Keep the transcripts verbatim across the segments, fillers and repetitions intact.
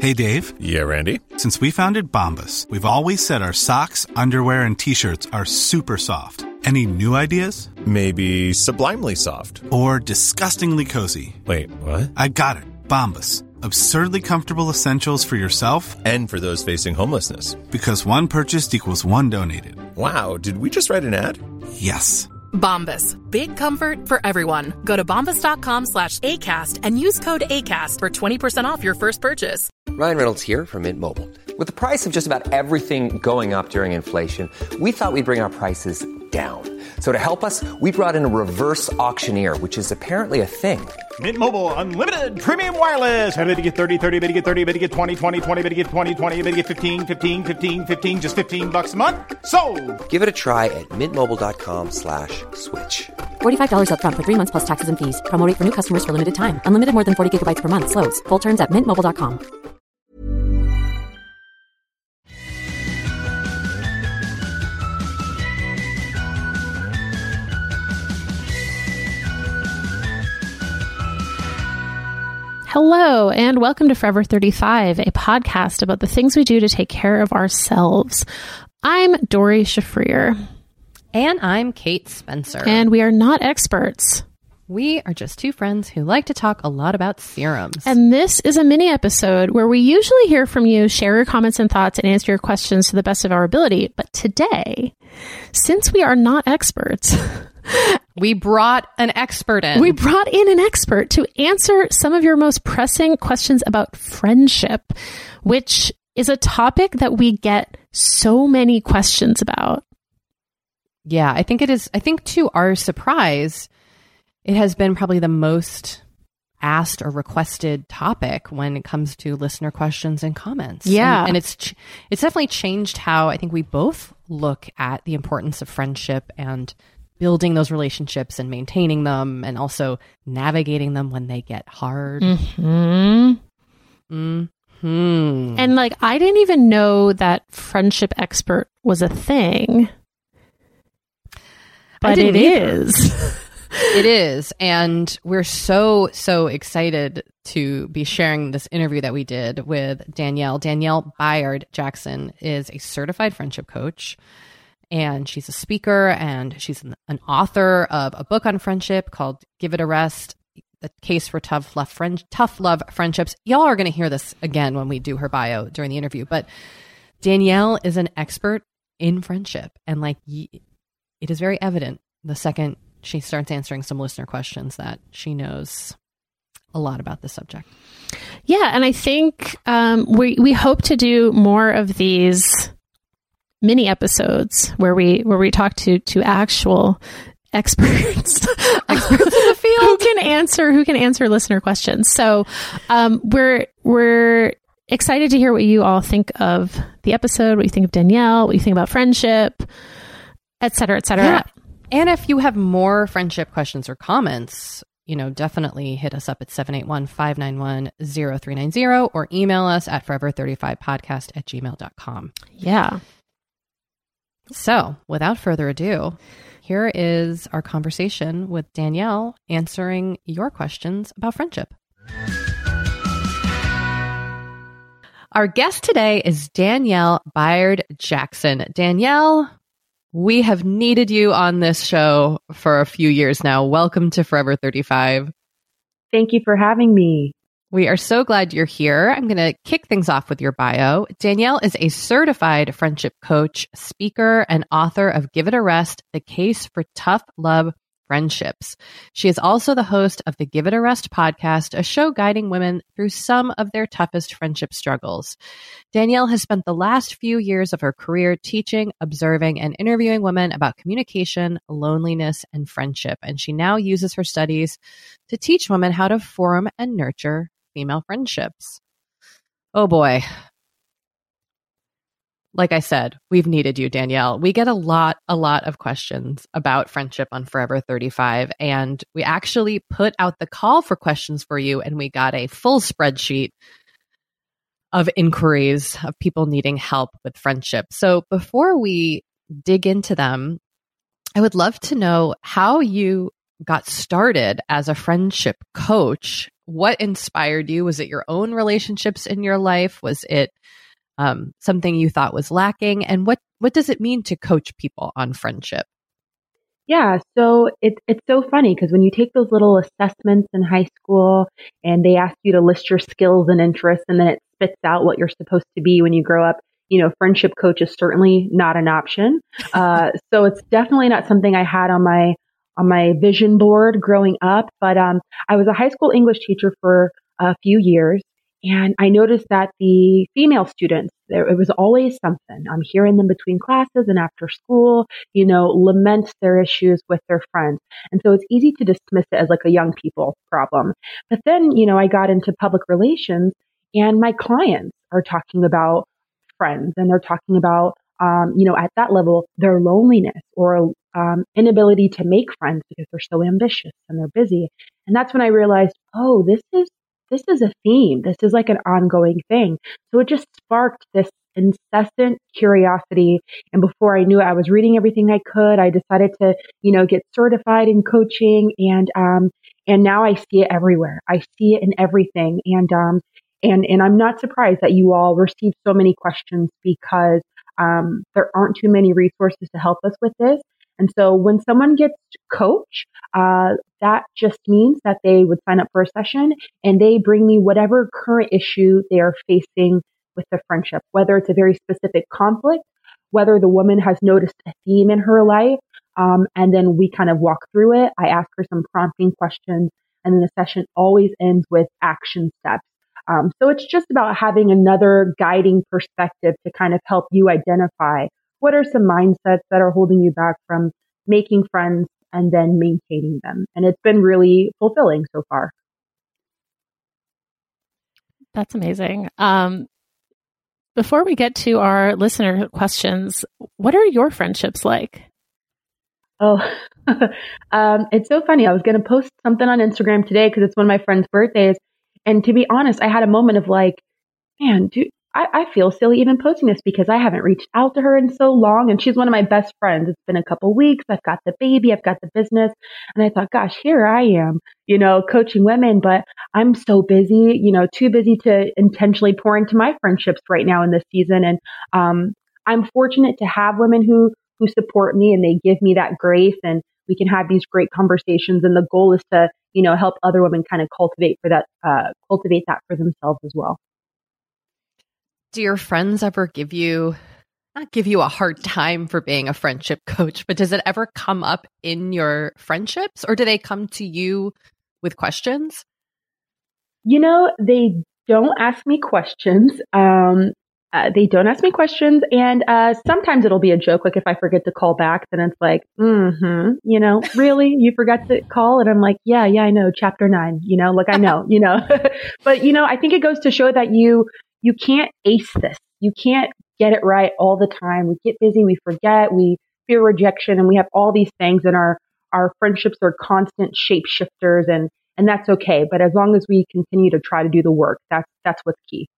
Hey, Dave. Yeah, Randy. Since we founded Bombas, we've always said our socks, underwear, and T-shirts are super soft. Any new ideas? Maybe sublimely soft. Or disgustingly cozy. Wait, what? I got it. Bombas. Absurdly comfortable essentials for yourself and for those facing homelessness. Because one purchased equals one donated. Wow, did we just write an ad? Yes. Bombas. Big comfort for everyone. Go to bombas.com slash ACAST and use code ACAST for twenty percent off your first purchase. Ryan Reynolds here from Mint Mobile. With the price of just about everything going up during inflation, we thought we'd bring our prices down. So to help us, we brought in a reverse auctioneer, which is apparently a thing. Mint Mobile Unlimited Premium Wireless. How to get thirty, thirty, how to get thirty, how to get twenty, twenty, twenty, how to get twenty, twenty, how to get fifteen, fifteen, fifteen, fifteen, just fifteen bucks a month? Sold! Give it a try at mintmobile.com slash switch. forty-five dollars up front for three months plus taxes and fees. Promo rate for new customers for limited time. Unlimited more than forty gigabytes per month. Slows full terms at mint mobile dot com. Hello, and welcome to Forever thirty-five, a podcast about the things we do to take care of ourselves. I'm Dori Shafrir. And I'm Kate Spencer. And we are not experts. We are just two friends who like to talk a lot about serums. And this is a mini episode where we usually hear from you, share your comments and thoughts, and answer your questions to the best of our ability. But today, since we are not experts... We brought an expert in. We brought in an expert to answer some of your most pressing questions about friendship, which is a topic that we get so many questions about. Yeah, I think it is. I think to our surprise, it has been probably the most asked or requested topic when it comes to listener questions and comments. Yeah. And, and it's ch- it's definitely changed how I think we both look at the importance of friendship and building those relationships and maintaining them and also navigating them when they get hard. Mm-hmm. Mm-hmm. And like, I didn't even know that friendship expert was a thing. But it is. It is. And we're so, so excited to be sharing this interview that we did with Danielle. Danielle Bayard Jackson is a certified friendship coach. And she's a speaker and she's an, an author of a book on friendship called Give It a Rest, The Case for Tough Love, Friend, Tough Love Friendships. Y'all are going to hear this again when we do her bio during the interview. But Danielle is an expert in friendship. And like, y- it is very evident the second she starts answering some listener questions that she knows a lot about the subject. Yeah. And I think um, we, we hope to do more of these mini episodes where we where we talk to to actual experts experts in the field who can answer who can answer listener questions. So um we're we're excited to hear what you all think of the episode, what you think of Danielle, what you think about friendship, et cetera, et cetera. Yeah. And if you have more friendship questions or comments, you know, definitely hit us up at seven eight one, five nine one, zero three nine zero or email us at forever thirty-five podcast at gmail dot com. Yeah. So, without further ado, here is our conversation with Danielle answering your questions about friendship. Our guest today is Danielle Bayard Jackson. Danielle, we have needed you on this show for a few years now. Welcome to Forever thirty-five. Thank you for having me. We are so glad you're here. I'm going to kick things off with your bio. Danielle is a certified friendship coach, speaker, and author of Give It a Rest, The Case for Tough Love Friendships. She is also the host of the Give It a Rest podcast, a show guiding women through some of their toughest friendship struggles. Danielle has spent the last few years of her career teaching, observing, and interviewing women about communication, loneliness, and friendship. And she now uses her studies to teach women how to form and nurture female friendships. Oh boy. Like I said, we've needed you, Danielle. We get a lot, a lot of questions about friendship on Forever thirty-five, and we actually put out the call for questions for you, and we got a full spreadsheet of inquiries of people needing help with friendship. So before we dig into them, I would love to know how you got started as a friendship coach. What inspired you? Was it your own relationships in your life? Was it um, something you thought was lacking? And what, what does it mean to coach people on friendship? Yeah, so it, it's so funny because when you take those little assessments in high school and they ask you to list your skills and interests and then it spits out what you're supposed to be when you grow up, you know, friendship coach is certainly not an option. Uh, so it's definitely not something I had on my on my vision board growing up. But um, I was a high school English teacher for a few years. And I noticed that the female students, there, it was always something. I'm hearing them between classes and after school, you know, lament their issues with their friends. And so it's easy to dismiss it as like a young people problem. But then, you know, I got into public relations and my clients are talking about friends and they're talking about, um, you know, at that level, their loneliness or um, inability to make friends because they're so ambitious and they're busy. And that's when I realized, oh, this is This is a theme. This is like an ongoing thing. So it just sparked this incessant curiosity. And before I knew it, I was reading everything I could. I decided to, you know, get certified in coaching. And, um, and now I see it everywhere. I see it in everything. And, um, and, and I'm not surprised that you all receive so many questions because, um, there aren't too many resources to help us with this. And so when someone gets coach, uh, that just means that they would sign up for a session and they bring me whatever current issue they are facing with the friendship, whether it's a very specific conflict, whether the woman has noticed a theme in her life. Um, and then we kind of walk through it. I ask her some prompting questions and then the session always ends with action steps. Um, so it's just about having another guiding perspective to kind of help you identify what are some mindsets that are holding you back from making friends and then maintaining them. And it's been really fulfilling so far. That's amazing. Um, before we get to our listener questions, what are your friendships like? Oh, um, it's so funny. I was going to post something on Instagram today because it's one of my friend's birthdays. And to be honest, I had a moment of like, man, dude, I, I feel silly even posting this because I haven't reached out to her in so long. And she's one of my best friends. It's been a couple weeks. I've got the baby. I've got the business. And I thought, gosh, here I am, you know, coaching women, but I'm so busy, you know, too busy to intentionally pour into my friendships right now in this season. And um, I'm fortunate to have women who, who support me and they give me that grace and we can have these great conversations. And the goal is to, you know, help other women kind of cultivate for that, uh, cultivate that for themselves as well. Do your friends ever give you, not give you a hard time for being a friendship coach, but does it ever come up in your friendships or do they come to you with questions? You know, they don't ask me questions. Um, uh, they don't ask me questions. And uh, sometimes it'll be a joke. Like if I forget to call back, then it's like, mm-hmm, you know, really? You forgot to call? And I'm like, yeah, yeah, I know. Chapter nine, you know, like I know, you know. But, you know, I think it goes to show that you, you can't ace this. You can't get it right all the time. We get busy. We forget. We fear rejection. And we have all these things and our, our friendships are constant shapeshifters and, and that's okay. But as long as we continue to try to do the work, that's, that's what's key.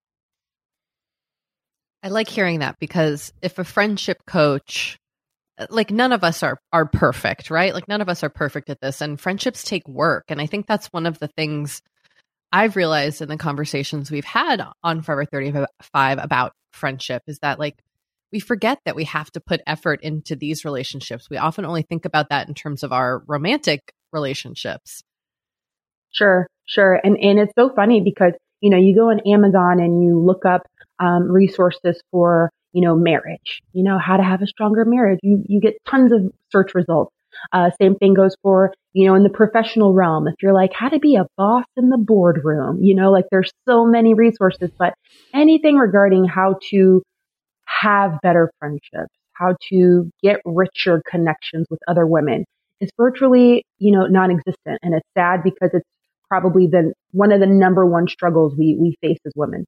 I like hearing that because if a friendship coach, like none of us are, are perfect, right? Like none of us are perfect at this and friendships take work. And I think that's one of the things I've realized in the conversations we've had on Forever thirty-five about friendship is that like we forget that we have to put effort into these relationships. We often only think about that in terms of our romantic relationships. Sure, sure. And and it's so funny because, you know, you go on Amazon and you look up um, resources for, you know, marriage, you know, how to have a stronger marriage. You you get tons of search results. Uh, same thing goes for, you know, in the professional realm. If you're like, how to be a boss in the boardroom, you know, like there's so many resources, but anything regarding how to have better friendships, how to get richer connections with other women is virtually, you know, non-existent. And it's sad because it's probably the one of the number one struggles we, we face as women.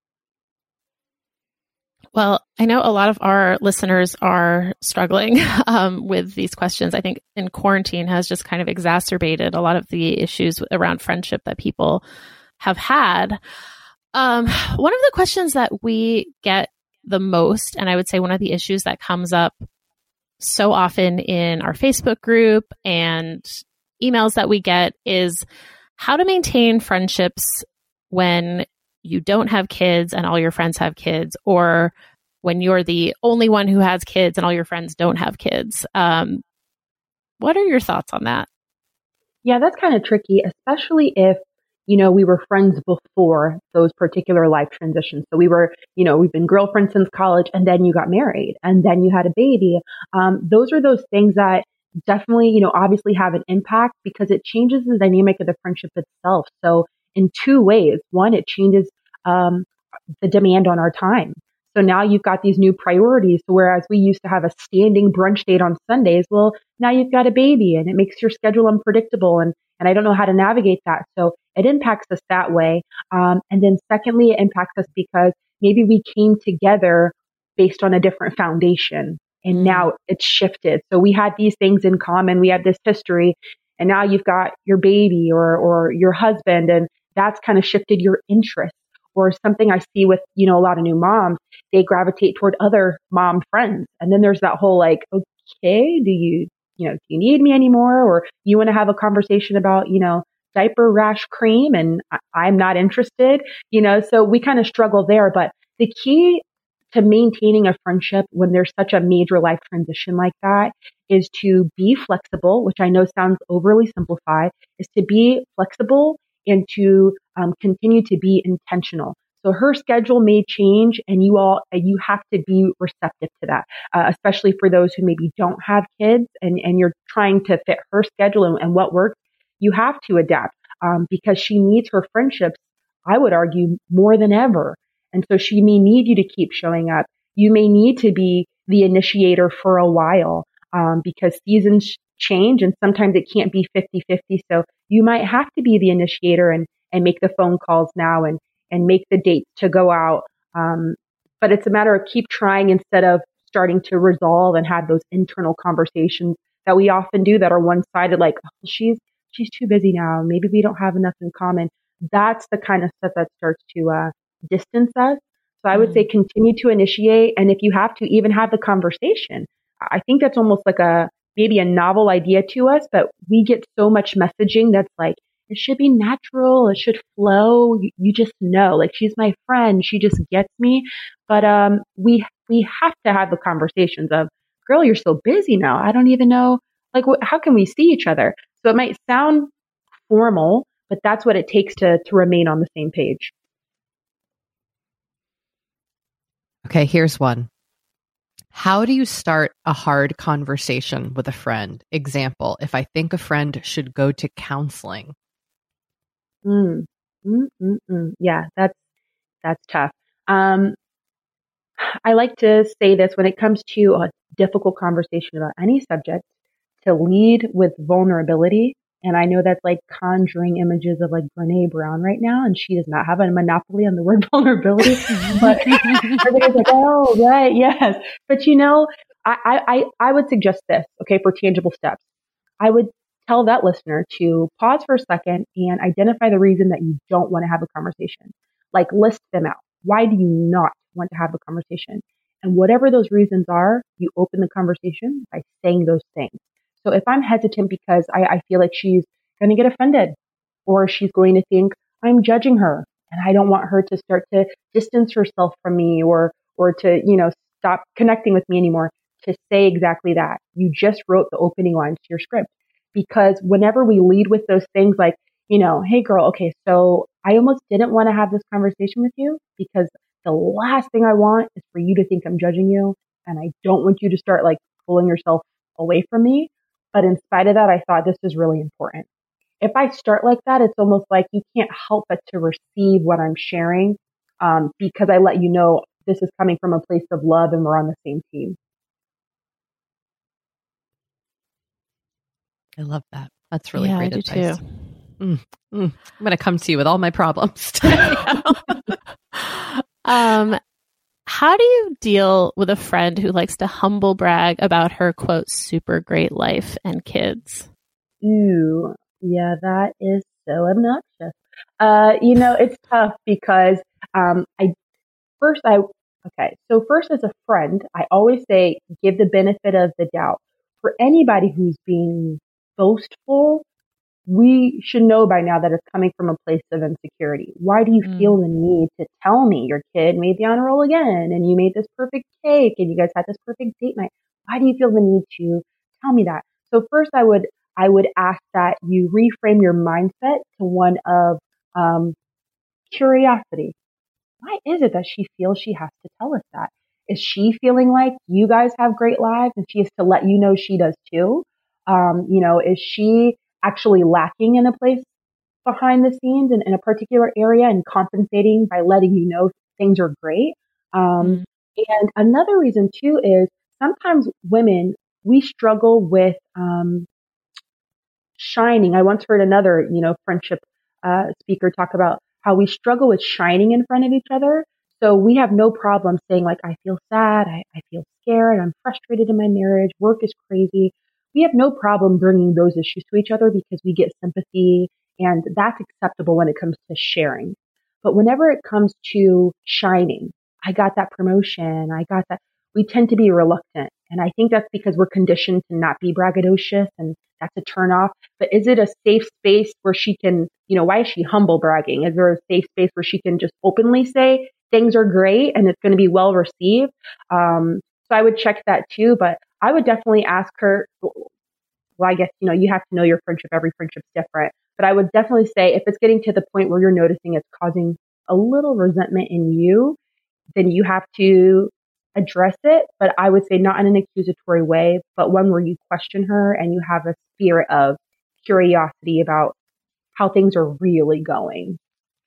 Well, I know a lot of our listeners are struggling um, with these questions. I think in quarantine has just kind of exacerbated a lot of the issues around friendship that people have had. Um, one of the questions that we get the most, and I would say one of the issues that comes up so often in our Facebook group and emails that we get is how to maintain friendships when you don't have kids and all your friends have kids, or when you're the only one who has kids and all your friends don't have kids. Um, what are your thoughts on that? Yeah, that's kind of tricky, especially if, you know, we were friends before those particular life transitions. So we were, you know, we've been girlfriends since college, and then you got married, and then you had a baby. Um, those are those things that definitely, you know, obviously have an impact because it changes the dynamic of the friendship itself. So in two ways. One, it changes um, the demand on our time. So now you've got these new priorities. So whereas we used to have a standing brunch date on Sundays, well, now you've got a baby and it makes your schedule unpredictable. And, and I don't know how to navigate that. So it impacts us that way. Um, and then secondly, it impacts us because maybe we came together based on a different foundation and now it's shifted. So we had these things in common. We had this history and now you've got your baby or, or your husband, and that's kind of shifted your interest. Or something I see with, you know, a lot of new moms, they gravitate toward other mom friends. And then there's that whole like, okay, do you, you know, do you need me anymore? Or you want to have a conversation about, you know, diaper rash cream and I- I'm not interested, you know, so we kind of struggle there. But the key to maintaining a friendship when there's such a major life transition like that is to be flexible, which I know sounds overly simplified, is to be flexible and to um, continue to be intentional. So her schedule may change and you all, you have to be receptive to that, uh, especially for those who maybe don't have kids and, and you're trying to fit her schedule and, and what works. You have to adapt um, because she needs her friendships, I would argue, more than ever. And so she may need you to keep showing up. You may need to be the initiator for a while um, because seasons change and sometimes it can't be fifty-fifty. So you might have to be the initiator and, and make the phone calls now and, and make the dates to go out. Um, but it's a matter of keep trying instead of starting to resolve and have those internal conversations that we often do that are one-sided, like, oh, she's, she's too busy now. Maybe we don't have enough in common. That's the kind of stuff that starts to uh, distance us. So I would mm-hmm. say continue to initiate. And if you have to even have the conversation, I think that's almost like a, maybe a novel idea to us, but we get so much messaging that's like, it should be natural. It should flow. You, you just know, like, she's my friend. She just gets me. But, um, we, we have to have the conversations of, girl, you're so busy now. I don't even know, like, wh- how can we see each other? So it might sound formal, but that's what it takes to, to remain on the same page. Okay. Here's one. How do you start a hard conversation with a friend? Example, if I think a friend should go to counseling. Mm, mm, mm, mm. Yeah, that's, that's tough. Um, I like to say this when it comes to a difficult conversation about any subject, to lead with vulnerability. And I know that's like conjuring images of like Brene Brown right now, and she does not have a monopoly on the word vulnerability. But everybody's like, oh, right, yes. But you know, I, I, I would suggest this, okay, for tangible steps. I would tell that listener to pause for a second and identify the reason that you don't want to have a conversation. Like, list them out. Why do you not want to have a conversation? And whatever those reasons are, you open the conversation by saying those things. So if I'm hesitant because I, I feel like she's going to get offended or she's going to think I'm judging her and I don't want her to start to distance herself from me or, or to, you know, stop connecting with me anymore, to say exactly that. You just wrote the opening lines to your script. Because whenever we lead with those things like, you know, hey girl, okay, so I almost didn't want to have this conversation with you because the last thing I want is for you to think I'm judging you. And I don't want you to start like pulling yourself away from me. But in spite of that, I thought this is really important. If I start like that, it's almost like you can't help but to receive what I'm sharing um, because I let you know this is coming from a place of love and we're on the same team. I love that. That's really yeah, great I advice. do too. Mm, mm. I'm going to come to you with all my problems today. um, how do you deal with a friend who likes to humble brag about her, quote, super great life and kids? Ooh, yeah, that is so obnoxious. Uh, you know, it's tough because um, I first I okay. So first, as a friend, I always say give the benefit of the doubt for anybody who's being boastful we should know by now that it's coming from a place of insecurity. Why do you mm. feel the need to tell me your kid made the honor roll again and you made this perfect cake and you guys had this perfect date night? Why do you feel the need to tell me that? So first I would, I would ask that you reframe your mindset to one of um, curiosity. Why is it that she feels she has to tell us that? Is she feeling like you guys have great lives and she has to let you know she does too? Um, you know, is she actually lacking in a place behind the scenes in, in a particular area and compensating by letting you know things are great? Um, mm. And another reason too is sometimes women, we struggle with um, shining. I once heard another, you know, friendship uh, speaker talk about how we struggle with shining in front of each other. So we have no problem saying like, I feel sad, I, I feel scared, I'm frustrated in my marriage, work is crazy. We have no problem bringing those issues to each other because we get sympathy and that's acceptable when it comes to sharing. But whenever it comes to shining, I got that promotion, I got that, we tend to be reluctant. And I think that's because we're conditioned to not be braggadocious and that's a turn off. But is it a safe space where she can, you know, why is she humble bragging? Is there a safe space where she can just openly say things are great and it's going to be well received? Um, so I would check that too, but I would definitely ask her, well, I guess, you know, you have to know your friendship. Every friendship's different, but I would definitely say if it's getting to the point where you're noticing it's causing a little resentment in you, then you have to address it. But I would say not in an accusatory way, but one where you question her and you have a spirit of curiosity about how things are really going.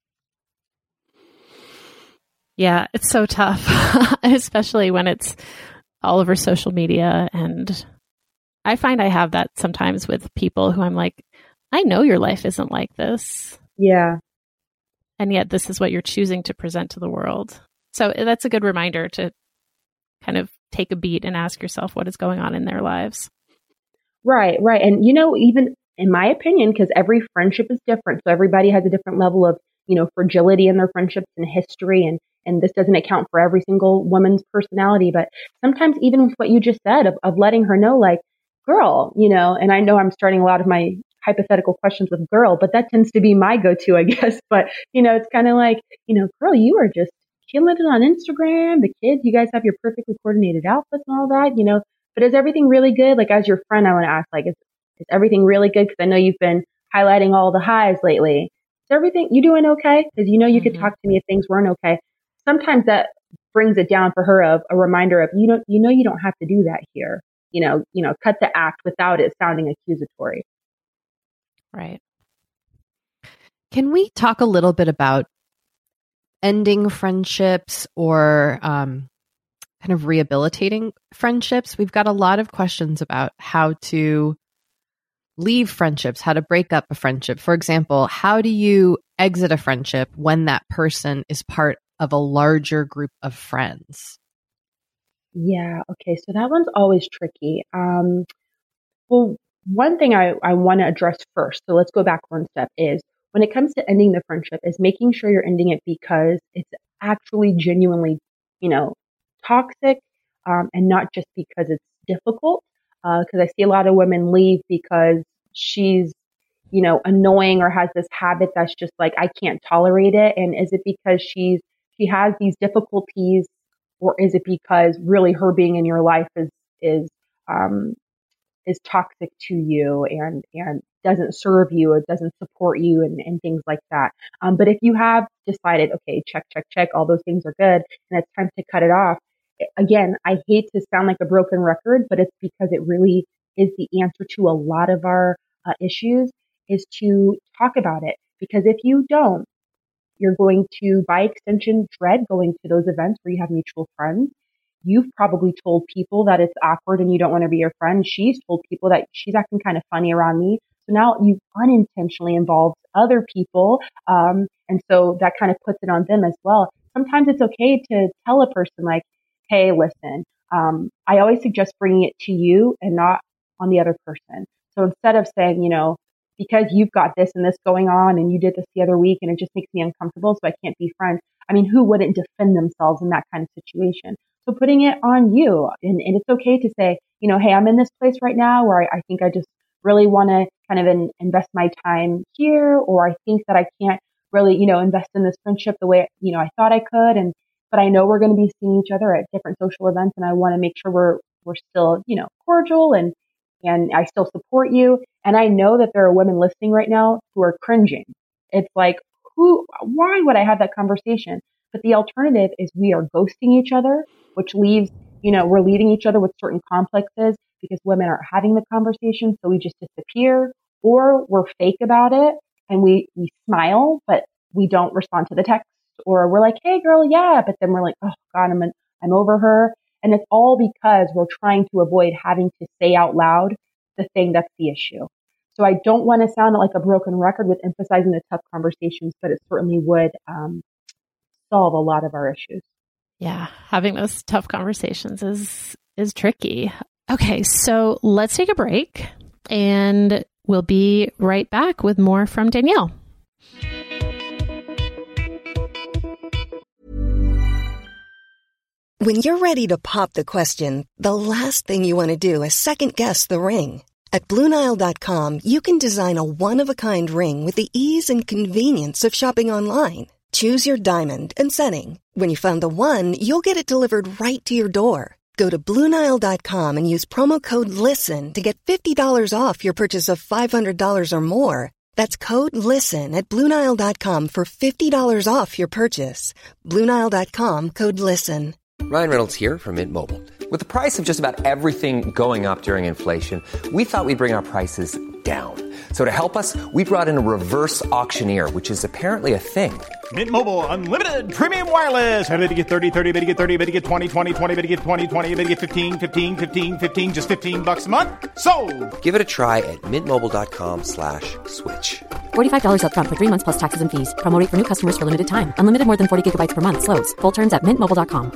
Yeah, it's so tough, especially when it's all over social media. And I find I have that sometimes with people who I'm like, I know your life isn't like this. Yeah. And yet this is what you're choosing to present to the world. So that's a good reminder to kind of take a beat and ask yourself what is going on in their lives. Right, right. And, you know, even in my opinion, because every friendship is different. So everybody has a different level of, you know, fragility in their friendships and history. And, and this doesn't account for every single woman's personality. But sometimes even with what you just said of, of letting her know, like, girl, you know, and I know I'm starting a lot of my hypothetical questions with girl, but that tends to be my go-to, I guess. But, you know, it's kind of like, you know, girl, you are just killing it on Instagram. The kids, you guys have your perfectly coordinated outfits and all that, you know, but is everything really good? Like, as your friend, I want to ask, like, is, is everything really good? Because I know you've been highlighting all the highs lately. Is everything, you doing okay? Because you know you mm-hmm. could talk to me if things weren't okay. Sometimes that brings it down for her of a reminder of, you know, you know, you don't have to do that here. You know, you know, cut the act without it sounding accusatory. Right. Can we talk a little bit about ending friendships or um, kind of rehabilitating friendships? We've got a lot of questions about how to leave friendships, how to break up a friendship. For example, how do you exit a friendship when that person is part of a larger group of friends? Yeah. Okay. So that one's always tricky. Um, well, one thing I, I want to address first, so let's go back one step, is when it comes to ending the friendship is making sure you're ending it because it's actually genuinely, you know, toxic, um, and not just because it's difficult. Uh, cause I see a lot of women leave because she's, you know, annoying or has this habit that's just like, I can't tolerate it. And is it because she's, she has these difficulties, or is it because really her being in your life is, is, um, is toxic to you and, and doesn't serve you or doesn't support you and, and things like that. Um, but if you have decided, okay, check, check, check, all those things are good and it's time to cut it off. Again, I hate to sound like a broken record, but it's because it really is the answer to a lot of our uh, issues is to talk about it. Because if you don't, you're going to, by extension, dread going to those events where you have mutual friends. You've probably told people that it's awkward and you don't want to be your friend. She's told people that she's acting kind of funny around me. So now you unintentionally involved other people. Um, and so that kind of puts it on them as well. Sometimes it's okay to tell a person like, hey, listen, um, I always suggest bringing it to you and not on the other person. So instead of saying, you know, because you've got this and this going on and you did this the other week and it just makes me uncomfortable, so I can't be friends. I mean, who wouldn't defend themselves in that kind of situation? So putting it on you, and, and it's okay to say, you know, hey, I'm in this place right now where I, I think I just really want to kind of in, invest my time here, or I think that I can't really, you know, invest in this friendship the way, you know, I thought I could. And, but I know we're going to be seeing each other at different social events, and I want to make sure we're, we're still, you know, cordial, and, and I still support you. And I know that there are women listening right now who are cringing. It's like, who, why would I have that conversation? But the alternative is we are ghosting each other, which leaves, you know, we're leaving each other with certain complexes because women aren't having the conversation. So we just disappear, or we're fake about it and we, we smile, but we don't respond to the text, or we're like, hey girl, yeah. But then we're like, oh God, I'm, I'm over her. And it's all because we're trying to avoid having to say out loud the thing that's the issue. So I don't want to sound like a broken record with emphasizing the tough conversations, but it certainly would um, solve a lot of our issues. Yeah, having those tough conversations is is tricky. Okay, so let's take a break, and we'll be right back with more from Danielle. When you're ready to pop the question, the last thing you want to do is second-guess the ring. At Blue Nile dot com, you can design a one-of-a-kind ring with the ease and convenience of shopping online. Choose your diamond and setting. When you find the one, you'll get it delivered right to your door. Go to Blue Nile dot com and use promo code LISTEN to get fifty dollars off your purchase of five hundred dollars or more. That's code LISTEN at Blue Nile dot com for fifty dollars off your purchase. Blue Nile dot com, code LISTEN. Ryan Reynolds here from Mint Mobile. With the price of just about everything going up during inflation, we thought we'd bring our prices down. So to help us, we brought in a reverse auctioneer, which is apparently a thing. Mint Mobile Unlimited Premium Wireless. How to get thirty, thirty, how to get thirty, how to get twenty, twenty, twenty, how to get twenty, twenty, how to get fifteen, fifteen, fifteen, fifteen, just fifteen bucks a month? Sold! Give it a try at mintmobile.com slash switch. forty-five dollars up front for three months plus taxes and fees. Promo rate for new customers for limited time. Unlimited more than forty gigabytes per month. Slows full terms at mint mobile dot com.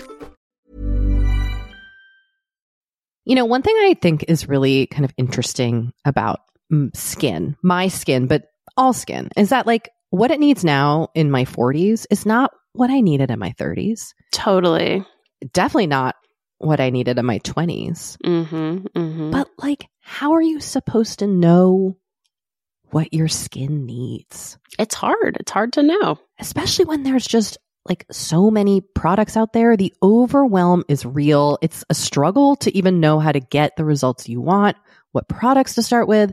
You know, one thing I think is really kind of interesting about skin, my skin, but all skin, is that like what it needs now in my forties is not what I needed in my thirties. Totally. Definitely not what I needed in my twenties. Mm-hmm, mm-hmm. But like, how are you supposed to know what your skin needs? It's hard. It's hard to know. Especially when there's just like so many products out there. The overwhelm is real. It's a struggle to even know how to get the results you want, what products to start with.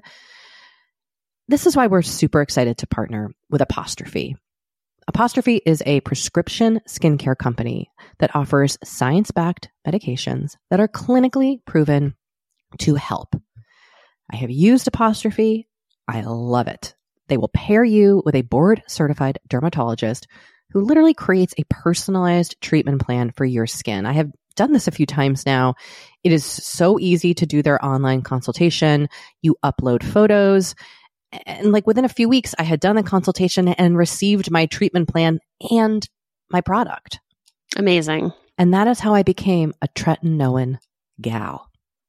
This is why we're super excited to partner with Apostrophe. Apostrophe is a prescription skincare company that offers science-backed medications that are clinically proven to help. I have used Apostrophe. I love it. They will pair you with a board-certified dermatologist who literally creates a personalized treatment plan for your skin. I have done this a few times now. It is so easy to do their online consultation. You upload photos. And like within a few weeks, I had done the consultation and received my treatment plan and my product. Amazing. And that is how I became a tretinoin gal.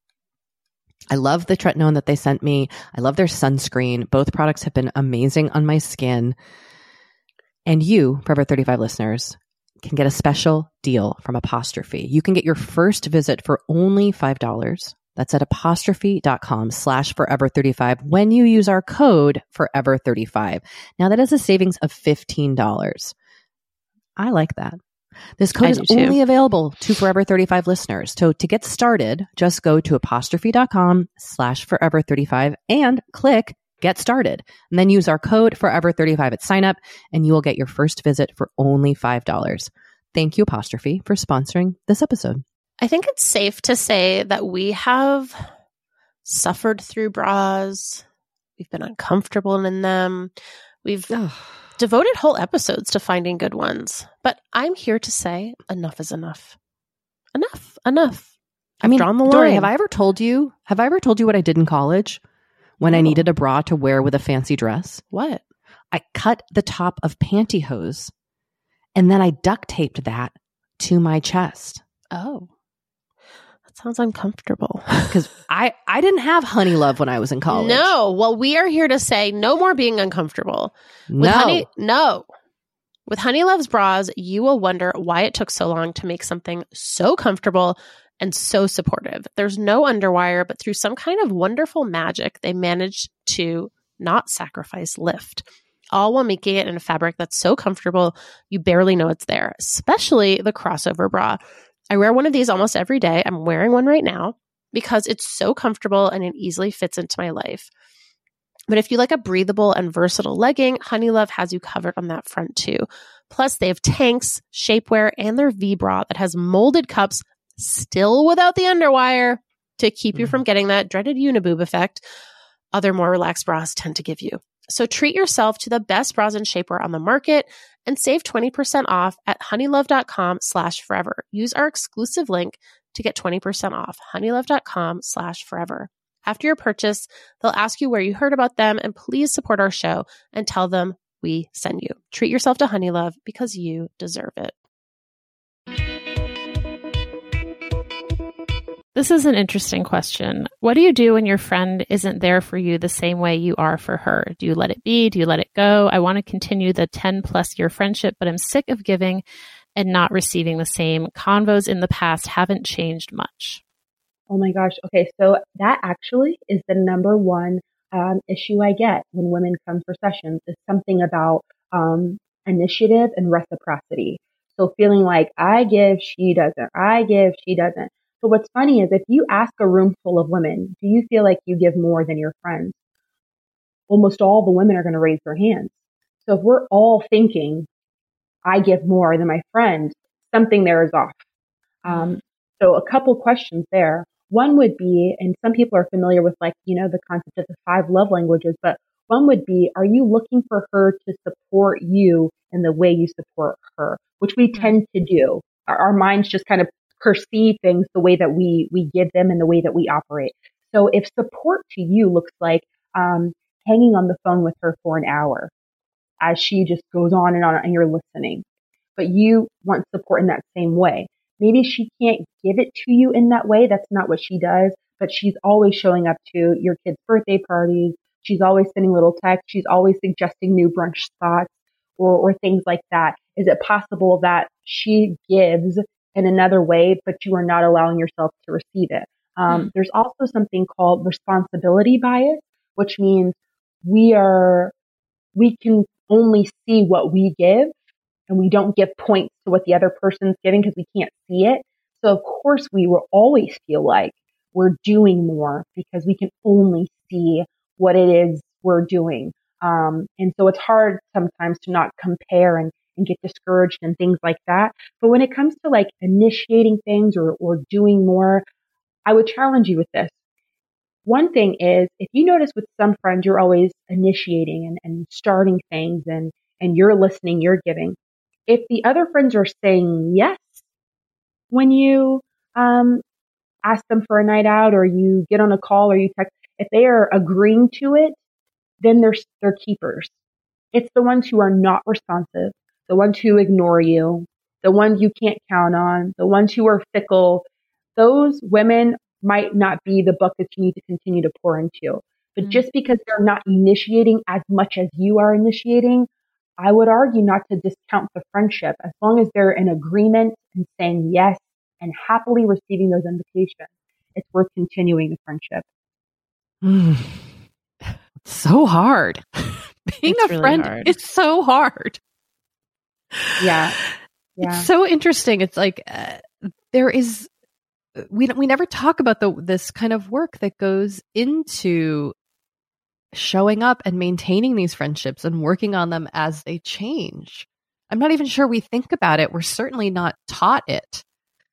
I love the tretinoin that they sent me. I love their sunscreen. Both products have been amazing on my skin. And you, Forever thirty-five listeners, can get a special deal from Apostrophe. You can get your first visit for only five dollars. That's at apostrophe.com slash forever 35 when you use our code forever thirty-five. Now that is a savings of fifteen dollars. I like that. This code I is do too. only available to Forever thirty-five listeners. So to get started, just go to apostrophe.com slash forever 35 and click Get Started. And then use our code forever thirty-five at sign up and you will get your first visit for only five dollars. Thank you, Apostrophe, for sponsoring this episode. I think it's safe to say that we have suffered through bras. We've been uncomfortable in them. We've Ugh. devoted whole episodes to finding good ones. But I'm here to say enough is enough. Enough. Enough. I mean, drawn the Dory, line. have I ever told you, have I ever told you what I did in college when No. I needed a bra to wear with a fancy dress? What? I cut the top of pantyhose and then I duct taped that to my chest. Oh. That sounds uncomfortable. Because I, I didn't have Honey Love when I was in college. No. Well, we are here to say no more being uncomfortable. With No. Honey, no. With Honey Love's bras, you will wonder why it took so long to make something so comfortable and so supportive. There's no underwire, but through some kind of wonderful magic, they managed to not sacrifice lift, all while making it in a fabric that's so comfortable you barely know it's there, especially the crossover bra. I wear one of these almost every day. I'm wearing one right now because it's so comfortable and it easily fits into my life. But if you like a breathable and versatile legging, Honeylove has you covered on that front too. Plus, they have tanks, shapewear, and their V-bra that has molded cups, still without the underwire, to keep you from getting that dreaded uniboob effect other more relaxed bras tend to give you. So treat yourself to the best bras and shapewear on the market and save twenty percent off at honeylove.com slash forever. Use our exclusive link to get twenty percent off, honeylove.com slash forever. After your purchase, they'll ask you where you heard about them, and please support our show and tell them we send you. Treat yourself to Honeylove because you deserve it. This is an interesting question. What do you do when your friend isn't there for you the same way you are for her? Do you let it be? Do you let it go? I want to continue the ten plus year friendship, but I'm sick of giving and not receiving the same. Convos in the past haven't changed much. Oh my gosh. Okay. So that actually is the number one um, issue I get when women come for sessions, is something about um, initiative and reciprocity. So feeling like I give, she doesn't. I give, she doesn't. So what's funny is if you ask a room full of women, do you feel like you give more than your friends? Almost all the women are going to raise their hands. So if we're all thinking, I give more than my friend, something there is off. Um, so a couple questions there. One would be, and some people are familiar with like, you know, the concept of the five love languages, but one would be, are you looking for her to support you in the way you support her, which we tend to do. Our, our minds just kind of perceive things the way that we, we give them and the way that we operate. So if support to you looks like um, hanging on the phone with her for an hour as she just goes on and on and you're listening, but you want support in that same way. Maybe she can't give it to you in that way. That's not what she does, but she's always showing up to your kids' birthday parties. She's always sending little texts. She's always suggesting new brunch spots or, or things like that. Is it possible that she gives in another way, but you are not allowing yourself to receive it? Um, mm. There's also something called responsibility bias, which means we are, we can only see what we give, and we don't give points to what the other person's giving because we can't see it. So of course we will always feel like we're doing more because we can only see what it is we're doing. Um, and so it's hard sometimes to not compare and, and get discouraged and things like that. But when it comes to like initiating things or, or doing more, I would challenge you with this. One thing is, if you notice with some friends, you're always initiating and, and starting things and, and you're listening, you're giving. If the other friends are saying yes when you um, ask them for a night out or you get on a call or you text, if they are agreeing to it, then they're, they're keepers. It's the ones who are not responsive, the ones who ignore you, the ones you can't count on, the ones who are fickle. Those women might not be the buckets you need to continue to pour into. But mm-hmm. just because they're not initiating as much as you are initiating, I would argue not to discount the friendship as long as they're in agreement and saying yes and happily receiving those invitations. It's worth continuing the friendship. Mm. So hard. Being it's a really friend hard. Is so hard. Yeah. Yeah. It's so interesting. It's like uh, there is, we we never talk about the this kind of work that goes into showing up and maintaining these friendships and working on them as they change. I'm not even sure we think about it. We're certainly not taught it.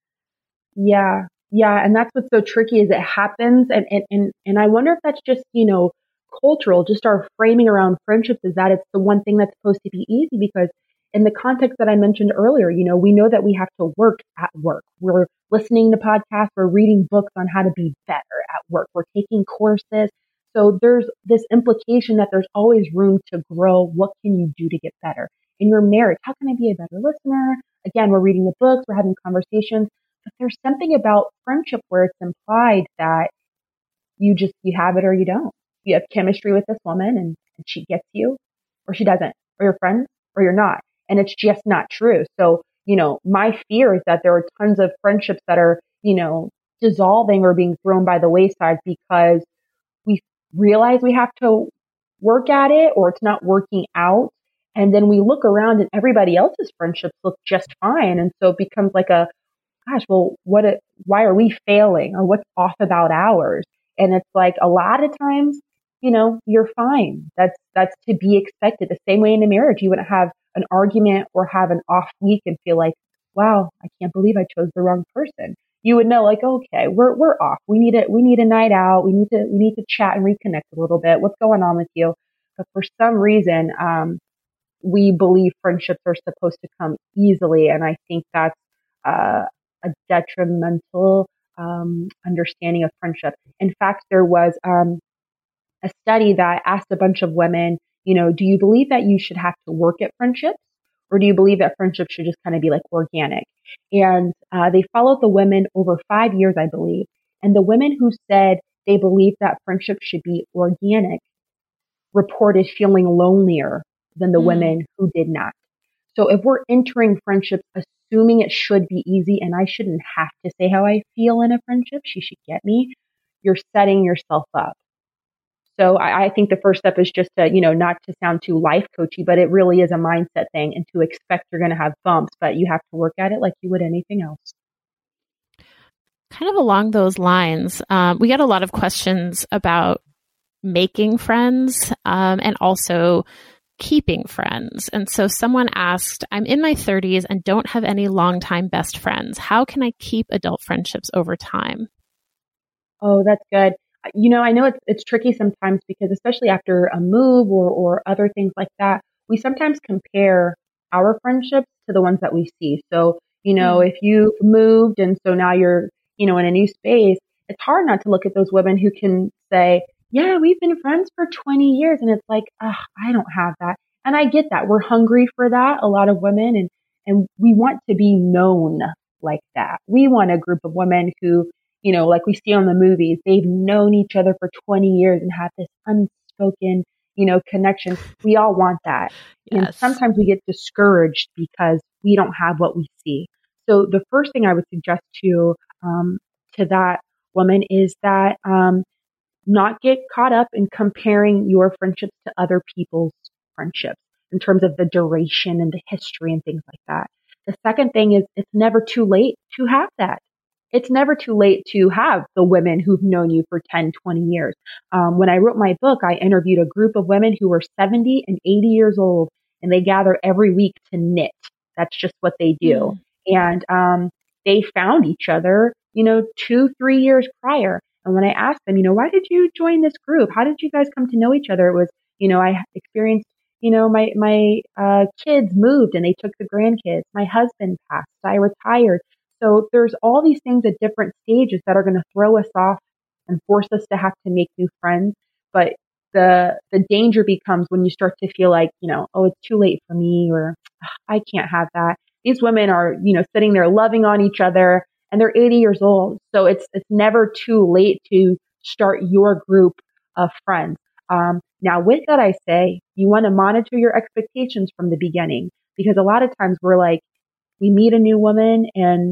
Yeah. Yeah. And that's what's so tricky is it happens. And, and, and, and I wonder if that's just, you know, cultural, just our framing around friendships is that it's the one thing that's supposed to be easy, because in the context that I mentioned earlier, you know, we know that we have to work at work. We're listening to podcasts, we're reading books on how to be better at work. We're taking courses. So there's this implication that there's always room to grow. What can you do to get better? In your marriage, how can I be a better listener? Again, we're reading the books, we're having conversations, but there's something about friendship where it's implied that you just, you have it or you don't. You have chemistry with this woman and, and she gets you or she doesn't, or you're friends or you're not. And it's just not true. So, you know, my fear is that there are tons of friendships that are, you know, dissolving or being thrown by the wayside because we realize we have to work at it or it's not working out. And then we look around and everybody else's friendships look just fine. And so it becomes like a, gosh, well, what, a, why are we failing or what's off about ours? And it's like a lot of times, you know, you're fine. That's, that's to be expected. The same way in a marriage, you wouldn't have an argument or have an off week and feel like, wow, I can't believe I chose the wrong person. You would know like, okay, we're, we're off. We need a, we need a night out. We need to, we need to chat and reconnect a little bit. What's going on with you? But for some reason, um, we believe friendships are supposed to come easily. And I think that's, uh, a detrimental, um, understanding of friendship. In fact, there was, um, a study that asked a bunch of women, you know, do you believe that you should have to work at friendships? Or do you believe that friendships should just kind of be like organic? And uh, they followed the women over five years, I believe. And the women who said they believed that friendships should be organic reported feeling lonelier than the mm. women who did not. So if we're entering friendships assuming it should be easy and I shouldn't have to say how I feel in a friendship, she should get me, you're setting yourself up. So I, I think the first step is just to, you know, not to sound too life coachy, but it really is a mindset thing and to expect you're going to have bumps, but you have to work at it like you would anything else. Kind of along those lines, um, we get a lot of questions about making friends um, and also keeping friends. And so someone asked, I'm in my thirties and don't have any longtime best friends. How can I keep adult friendships over time? Oh, that's good. You know, I know it's it's tricky sometimes because especially after a move or, or other things like that, we sometimes compare our friendships to the ones that we see. So, you know, mm-hmm. if you moved and so now you're, you know, in a new space, it's hard not to look at those women who can say, yeah, we've been friends for twenty years. And it's like, oh, I don't have that. And I get that. We're hungry for that, a lot of women, and, and we want to be known like that. We want a group of women who, you know, like we see on the movies, they've known each other for twenty years and have this unspoken, you know, connection. We all want that. Yes. And sometimes we get discouraged because we don't have what we see. So the first thing I would suggest to, um, to that woman is that, um, not get caught up in comparing your friendships to other people's friendships in terms of the duration and the history and things like that. The second thing is it's never too late to have that. It's never too late to have the women who've known you for ten, twenty years. Um, when I wrote my book, I interviewed a group of women who were seventy and eighty years old, and they gather every week to knit. That's just what they do. Mm. And um, they found each other, you know, two, three years prior. And when I asked them, you know, why did you join this group? How did you guys come to know each other? It was, you know, I experienced, you know, my, my uh, kids moved and they took the grandkids. My husband passed. I retired. So there's all these things at different stages that are going to throw us off and force us to have to make new friends. But the the danger becomes when you start to feel like, you know, oh, it's too late for me, or I can't have that. These women are, you know, sitting there loving on each other and they're eighty years old. So it's it's never too late to start your group of friends. Um, now, with that, I say you want to monitor your expectations from the beginning, because a lot of times we're like, we meet a new woman and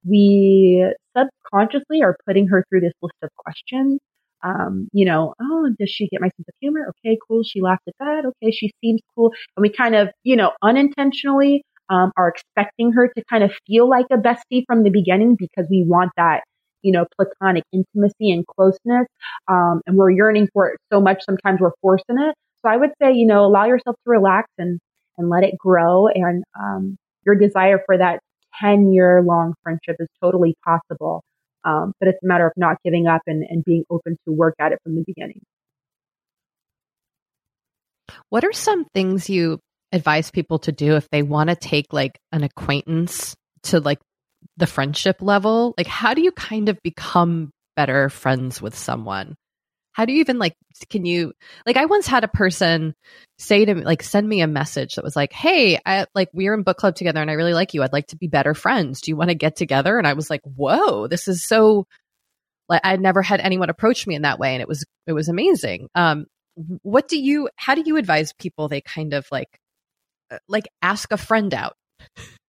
we subconsciously are putting her through this list of questions. Um, you know, oh, does she get my sense of humor? Okay, cool. She laughed at that. Okay, she seems cool. And we kind of, you know, unintentionally um, are expecting her to kind of feel like a bestie from the beginning because we want that, you know, platonic intimacy and closeness. Um, and we're yearning for it so much. Sometimes we're forcing it. So I would say, you know, allow yourself to relax and, and let it grow. And um, your desire for that ten year long friendship is totally possible. Um, but it's a matter of not giving up and, and being open to work at it from the beginning. What are some things you advise people to do if they want to take like an acquaintance to like the friendship level? Like, how do you kind of become better friends with someone? How do you even like, can you, like, I once had a person say to me, like, send me a message that was like, hey, I like, we're in book club together and I really like you. I'd like to be better friends. Do you want to get together? And I was like, whoa, this is so, like, I'd never had anyone approach me in that way. And it was, it was amazing. Um, what do you, how do you advise people they kind of like, like ask a friend out?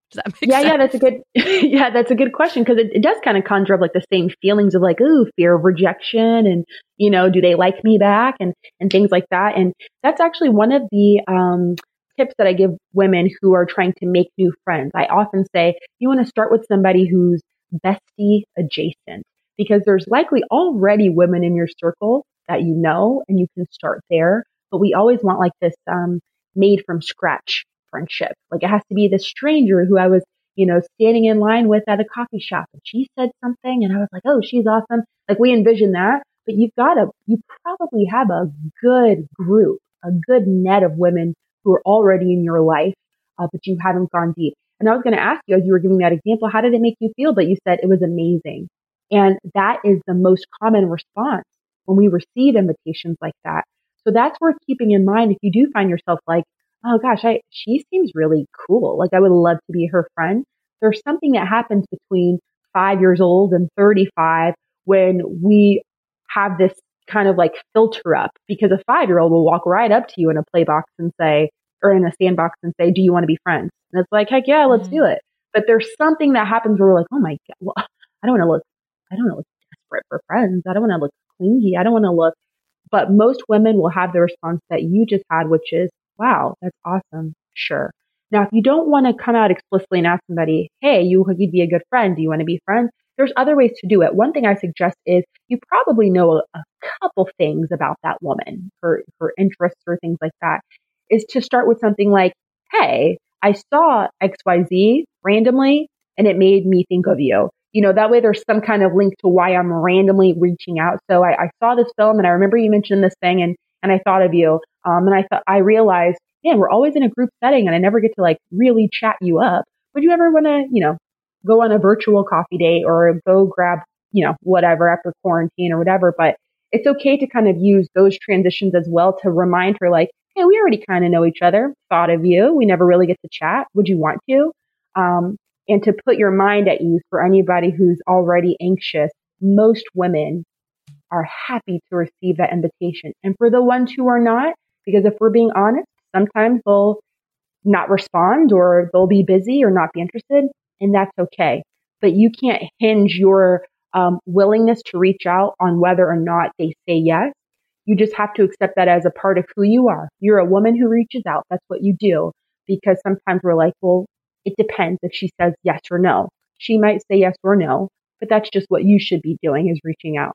Does that make yeah, sense? yeah, that's a good, yeah, that's a good question. Cause it, it does kind of conjure up like the same feelings of like, ooh, fear of rejection and, you know, do they like me back and, and things like that. And that's actually one of the, um, tips that I give women who are trying to make new friends. I often say, you want to start with somebody who's bestie adjacent, because there's likely already women in your circle that you know, and you can start there. But we always want like this, um, made from scratch friendship. Like it has to be the stranger who I was, you know, standing in line with at a coffee shop and she said something and I was like, oh, she's awesome. Like we envision that, but you've got to, you probably have a good group, a good net of women who are already in your life, uh, but you haven't gone deep. And I was going to ask you, as you were giving that example, how did it make you feel? But you said it was amazing. And that is the most common response when we receive invitations like that. So that's worth keeping in mind if you do find yourself like, oh gosh, I, she seems really cool. Like I would love to be her friend. There's something that happens between five years old and thirty-five when we have this kind of like filter up, because a five-year-old will walk right up to you in a play box and say, or in a sandbox and say, do you want to be friends? And it's like, heck yeah, let's mm-hmm. do it. But there's something that happens where we're like, oh my God, well, I don't want to look, I don't want to look desperate for friends. I don't want to look clingy. I don't want to look, but most women will have the response that you just had, which is, wow, that's awesome. Sure. Now, if you don't want to come out explicitly and ask somebody, hey, you, you'd be a good friend. Do you want to be friends? There's other ways to do it. One thing I suggest is you probably know a, a couple things about that woman, her, her interests or things like that, is to start with something like, hey, I saw X Y Z randomly and it made me think of you. You know, that way there's some kind of link to why I'm randomly reaching out. So I, I saw this film and I remember you mentioned this thing and, and I thought of you. Um, and I thought, I realized, man, we're always in a group setting and I never get to like really chat you up. Would you ever want to, you know, go on a virtual coffee date or go grab, you know, whatever after quarantine or whatever? But it's okay to kind of use those transitions as well to remind her like, hey, we already kind of know each other, thought of you. We never really get to chat. Would you want to? Um, and to put your mind at ease for anybody who's already anxious, most women are happy to receive that invitation. And for the ones who are not, because if we're being honest, sometimes they'll not respond or they'll be busy or not be interested, and that's okay. But you can't hinge your um, willingness to reach out on whether or not they say yes. You just have to accept that as a part of who you are. You're a woman who reaches out. That's what you do. Because sometimes we're like, well, it depends if she says yes or no. She might say yes or no, but that's just what you should be doing, is reaching out.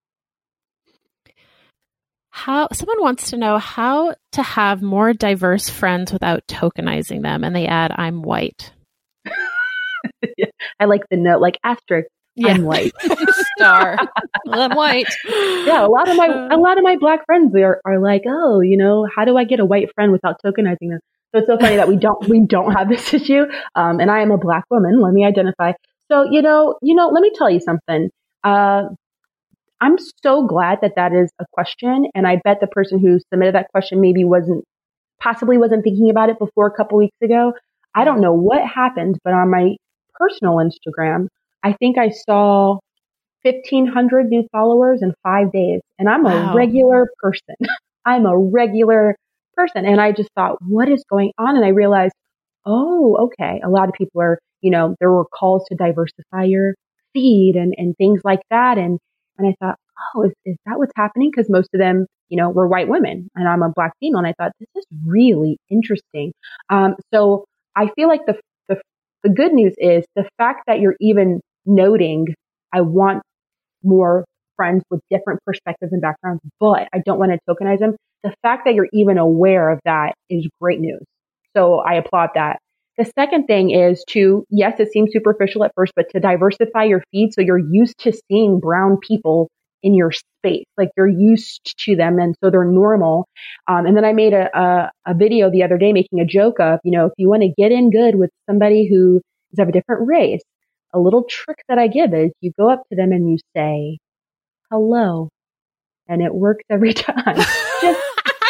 How someone wants to know how to have more diverse friends without tokenizing them, and they add, I'm white. Yeah, I like the note, like asterisk, yeah. I'm white. Star. I'm white. Yeah, a lot of my a lot of my black friends are, are like, oh, you know, how do I get a white friend without tokenizing them? So it's so funny that we don't we don't have this issue. Um, and I am a black woman. Let me identify. So you know, you know, let me tell you something. Uh, I'm so glad that that is a question. And I bet the person who submitted that question maybe wasn't, possibly wasn't thinking about it before a couple weeks ago. I don't know what happened, but on my personal Instagram, I think I saw fifteen hundred new followers in five days. And I'm wow. a regular person. I'm a regular person. And I just thought, what is going on? And I realized, oh, okay. A lot of people are, you know, there were calls to diversify your feed and, and things like that. And And I thought, oh, is, is that what's happening? Because most of them, you know, were white women and I'm a black female. And I thought, this is really interesting. Um, so I feel like the, the, the good news is the fact that you're even noting, I want more friends with different perspectives and backgrounds, but I don't want to tokenize them. The fact that you're even aware of that is great news. So I applaud that. The second thing is to, yes, it seems superficial at first, but to diversify your feed so you're used to seeing brown people in your space, like you're used to them, and so they're normal. Um, and then I made a, a a video the other day making a joke of, you know, if you want to get in good with somebody who is of a different race, a little trick that I give is you go up to them and you say, hello, and it works every time. Just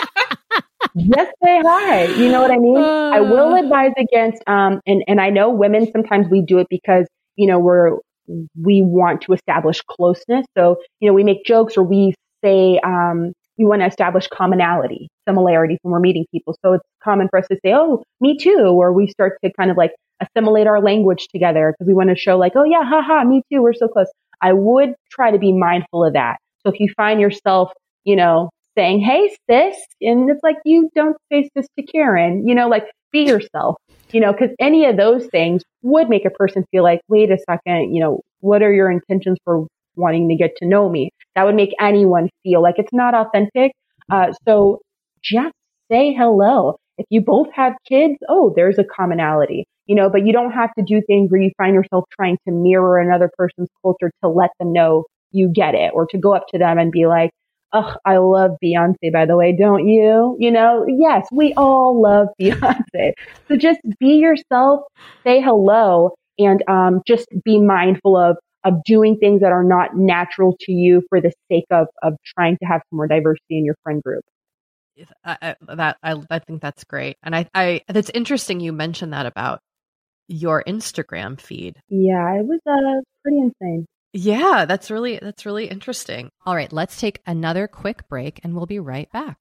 Just say hi. You know what I mean? Uh, I will advise against, um, and, and I know women, sometimes we do it because, you know, we're, we want to establish closeness. So, you know, we make jokes or we say, um, we want to establish commonality, similarity when we're meeting people. So it's common for us to say, oh, me too. Or we start to kind of like assimilate our language together because we want to show like, oh yeah, haha, me too. We're so close. I would try to be mindful of that. So if you find yourself, you know, saying, hey, sis, and it's like, you don't say sis to Karen, you know, like be yourself, you know, because any of those things would make a person feel like, wait a second, you know, what are your intentions for wanting to get to know me? That would make anyone feel like it's not authentic. Uh, so just say hello. If you both have kids, oh, there's a commonality, you know, but you don't have to do things where you find yourself trying to mirror another person's culture to let them know you get it, or to go up to them and be like, oh, I love Beyonce, by the way, don't you? You know, yes, we all love Beyonce. So just be yourself, say hello, and um, just be mindful of of doing things that are not natural to you for the sake of of trying to have some more diversity in your friend group. I, I, that I, I think that's great, and I, I that's interesting. You mentioned that about your Instagram feed. Yeah, it was uh, pretty insane. Yeah, that's really that's really interesting. All right, let's take another quick break, and we'll be right back.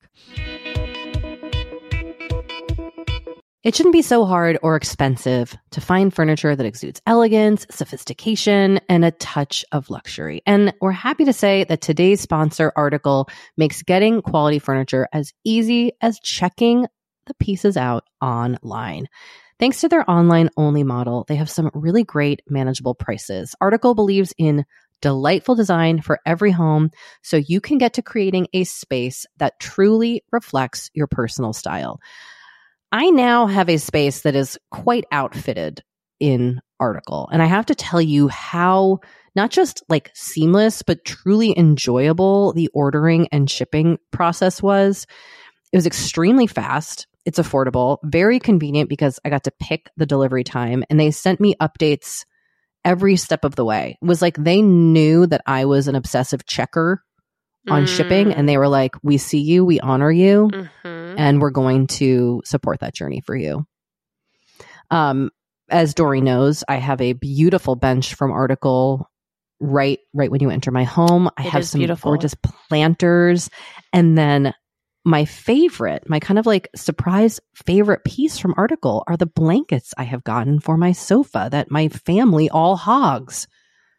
It shouldn't be so hard or expensive to find furniture that exudes elegance, sophistication, and a touch of luxury. And we're happy to say that today's sponsor, Article, makes getting quality furniture as easy as checking the pieces out online. Thanks to their online-only model, they have some really great manageable prices. Article believes in delightful design for every home, so you can get to creating a space that truly reflects your personal style. I now have a space that is quite outfitted in Article, and I have to tell you how not just like seamless, but truly enjoyable the ordering and shipping process was. It was extremely fast. It's affordable, very convenient because I got to pick the delivery time, and they sent me updates every step of the way. It was like they knew that I was an obsessive checker on mm. shipping, and they were like, we see you, we honor you, mm-hmm. and we're going to support that journey for you. Um, as Dory knows, I have a beautiful bench from Article right right when you enter my home. I it have some beautiful. gorgeous planters, and then my favorite, my kind of like surprise favorite piece from Article are the blankets I have gotten for my sofa that my family all hogs.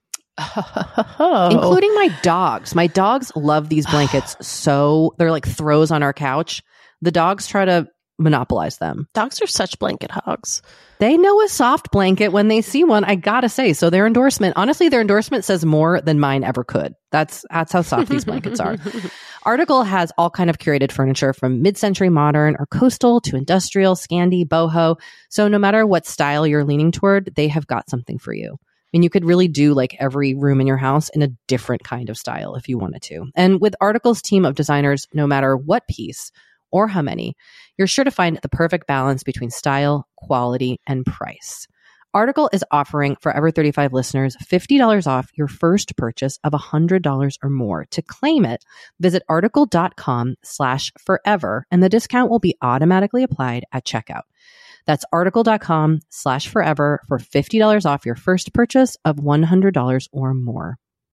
Oh. Including my dogs. My dogs love these blankets so they're like throws on our couch. The dogs try to monopolize them. Dogs are such blanket hogs. They know a soft blanket when they see one, I gotta say. So their endorsement, honestly, their endorsement says more than mine ever could. That's that's how soft these blankets are. Article has all kind of curated furniture from mid-century modern or coastal to industrial, Scandi, boho. So no matter what style you're leaning toward, they have got something for you. I mean, you could really do like every room in your house in a different kind of style if you wanted to. And with Article's team of designers, no matter what piece or how many, you're sure to find the perfect balance between style, quality, and price. Article is offering Forever thirty-five listeners fifty dollars off your first purchase of one hundred dollars or more. To claim it, visit article.com slash forever, and the discount will be automatically applied at checkout. That's article.com slash forever for fifty dollars off your first purchase of one hundred dollars or more.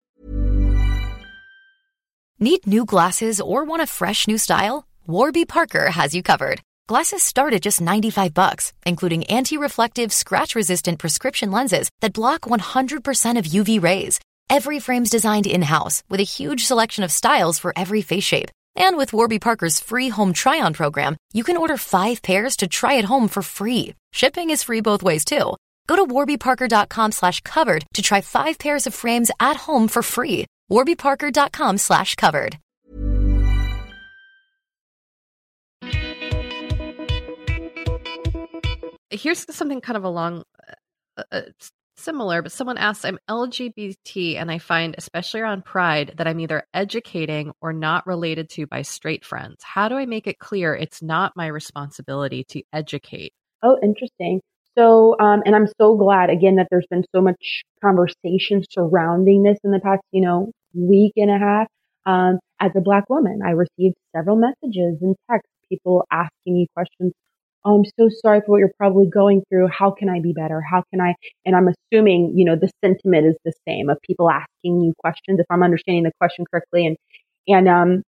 Need new glasses or want a fresh new style? Warby Parker has you covered. Glasses start at just ninety-five bucks, including anti-reflective, scratch-resistant prescription lenses that block one hundred percent of U V rays. Every frame's designed in-house with a huge selection of styles for every face shape. And with Warby Parker's free home try-on program, you can order five pairs to try at home for free. Shipping is free both ways, too. Go to warbyparker.com slash covered to try five pairs of frames at home for free. warbyparker.com slash covered. Here's something kind of along uh, uh, similar, but someone asks, I'm L G B T and I find, especially around Pride, that I'm either educating or not related to by straight friends. How do I make it clear it's not my responsibility to educate? Oh, interesting. So, um, and I'm so glad, again, that there's been so much conversation surrounding this in the past, you know, week and a half. Um, as a Black woman, I received several messages and texts, people asking me questions. Oh, I'm so sorry for what you're probably going through. How can I be better? How can I? And I'm assuming, you know, the sentiment is the same of people asking you questions, if I'm understanding the question correctly. And, and, um,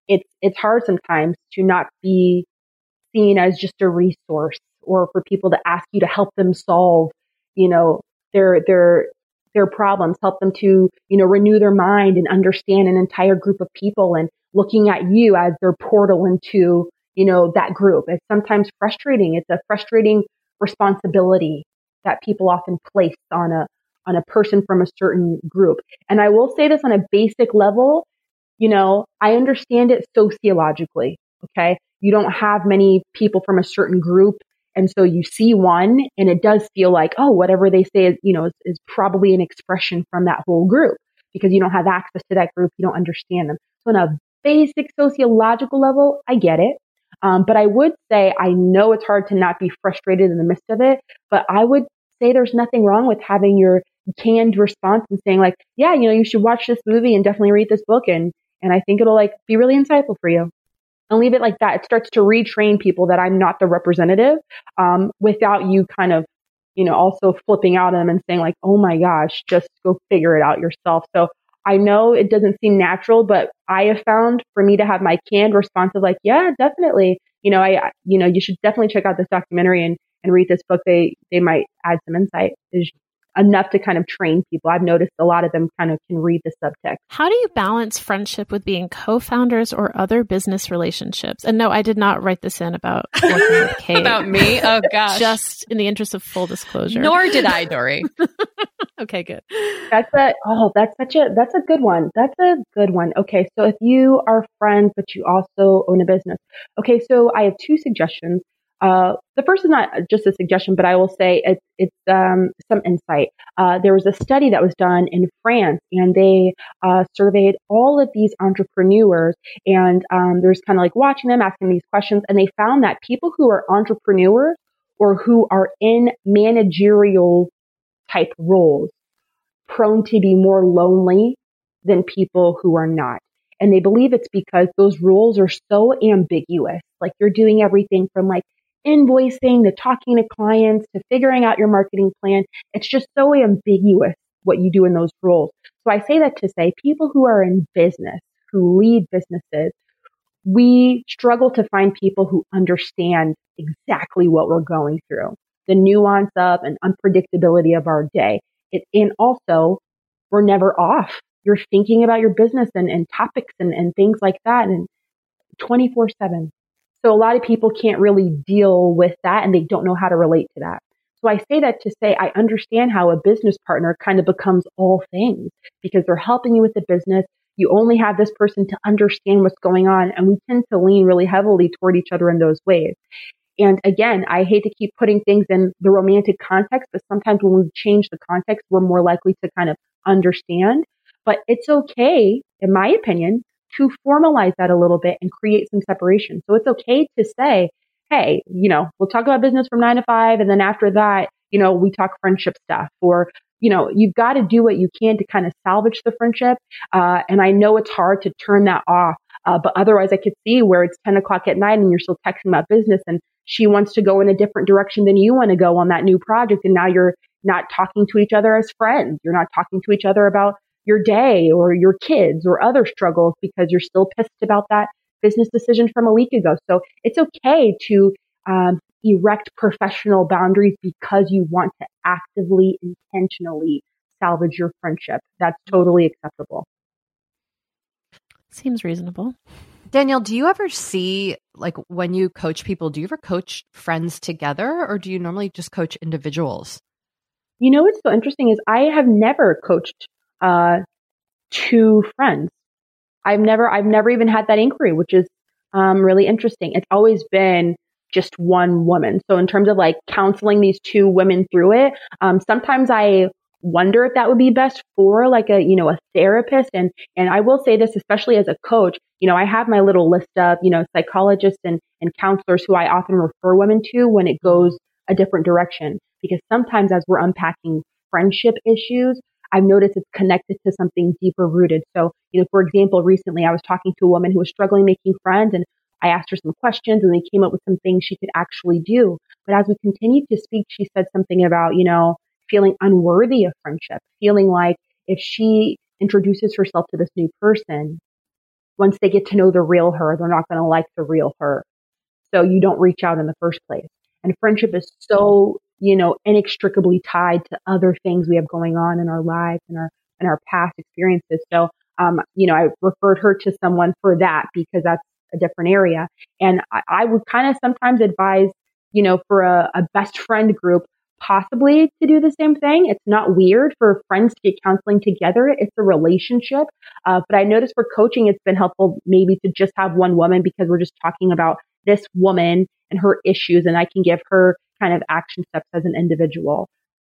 it's, it's hard sometimes to not be seen as just a resource, or for people to ask you to help them solve, you know, their, their, their problems, help them to, you know, renew their mind and understand an entire group of people, and looking at you as their portal into, you know, that group. It's sometimes frustrating. It's a frustrating responsibility that people often place on a, on a person from a certain group. And I will say this on a basic level, you know, I understand it sociologically. Okay. You don't have many people from a certain group. And so you see one, and it does feel like, oh, whatever they say is, you know, is, is probably an expression from that whole group, because you don't have access to that group. You don't understand them. So on a basic sociological level, I get it. Um, but I would say, I know it's hard to not be frustrated in the midst of it, but I would say there's nothing wrong with having your canned response and saying like, yeah, you know, you should watch this movie and definitely read this book. And, and I think it'll like be really insightful for you. And leave it like that. It starts to retrain people that I'm not the representative, um, without you kind of, you know, also flipping out at them and saying like, oh my gosh, just go figure it out yourself. So I know it doesn't seem natural, but I have found for me to have my canned response of like, yeah, definitely. You know, I, you know, you should definitely check out this documentary and, and read this book. They, they might add some insight. Is enough to kind of train people. I've noticed a lot of them kind of can read the subtext. How do you balance friendship with being co-founders or other business relationships? And no, I did not write this in about working with Kate. About me? Oh gosh. Just in the interest of full disclosure. Nor did I, Dory. Okay, good. That's a, oh, that's such a, that's a good one. That's a good one. Okay. So if you are friends, but you also own a business. Okay. So I have two suggestions. Uh, the first is not just a suggestion, but I will say it's, it's, um, some insight. Uh, there was a study that was done in France, and they, uh, surveyed all of these entrepreneurs, and, um, there's kind of like watching them, asking these questions, and they found that people who are entrepreneurs or who are in managerial type roles prone to be more lonely than people who are not. And they believe it's because those roles are so ambiguous. Like you're doing everything from like invoicing to talking to clients to figuring out your marketing plan. It's just so ambiguous what you do in those roles. So I say that to say people who are in business, who lead businesses, we struggle to find people who understand exactly what we're going through, the nuance of and unpredictability of our day. It, and also, we're never off. You're thinking about your business and, and topics and, and things like that, and twenty-four seven. So a lot of people can't really deal with that, and they don't know how to relate to that. So I say that to say I understand how a business partner kind of becomes all things, because they're helping you with the business. You only have this person to understand what's going on, and we tend to lean really heavily toward each other in those ways. And again, I hate to keep putting things in the romantic context, but sometimes when we change the context, we're more likely to kind of understand. But it's okay, in my opinion, to formalize that a little bit and create some separation. So it's okay to say, hey, you know, we'll talk about business from nine to five. And then after that, you know, we talk friendship stuff, or, you know, you've got to do what you can to kind of salvage the friendship. Uh, and I know it's hard to turn that off. Uh, but otherwise I could see where it's ten o'clock at night and you're still texting about business, and she wants to go in a different direction than you want to go on that new project. And now you're not talking to each other as friends. You're not talking to each other about your day or your kids or other struggles because you're still pissed about that business decision from a week ago. So it's okay to um, erect professional boundaries because you want to actively, intentionally salvage your friendship. That's totally acceptable. Seems reasonable. Danielle, do you ever see, like when you coach people, do you ever coach friends together, or do you normally just coach individuals? You know, what's so interesting is I have never coached uh, two friends. I've never, I've never even had that inquiry, which is um, really interesting. It's always been just one woman. So in terms of like counseling these two women through it, um, sometimes I wonder if that would be best for like a, you know, a therapist. And, and I will say this, especially as a coach, you know, I have my little list of, you know, psychologists and, and counselors who I often refer women to when it goes a different direction, because sometimes as we're unpacking friendship issues, I've noticed it's connected to something deeper rooted. So, you know, for example, recently I was talking to a woman who was struggling making friends, and I asked her some questions and they came up with some things she could actually do. But as we continued to speak, she said something about, you know, feeling unworthy of friendship, feeling like if she introduces herself to this new person, once they get to know the real her, they're not going to like the real her. So you don't reach out in the first place. And friendship is so, you know, inextricably tied to other things we have going on in our lives and our, and our past experiences. So, um, you know, I referred her to someone for that because that's a different area. And I, I would kind of sometimes advise, you know, for a, a best friend group, possibly to do the same thing. It's not weird for friends to get counseling together. It's a relationship. Uh, but I noticed for coaching, it's been helpful maybe to just have one woman because we're just talking about this woman and her issues, and I can give her kind of action steps as an individual.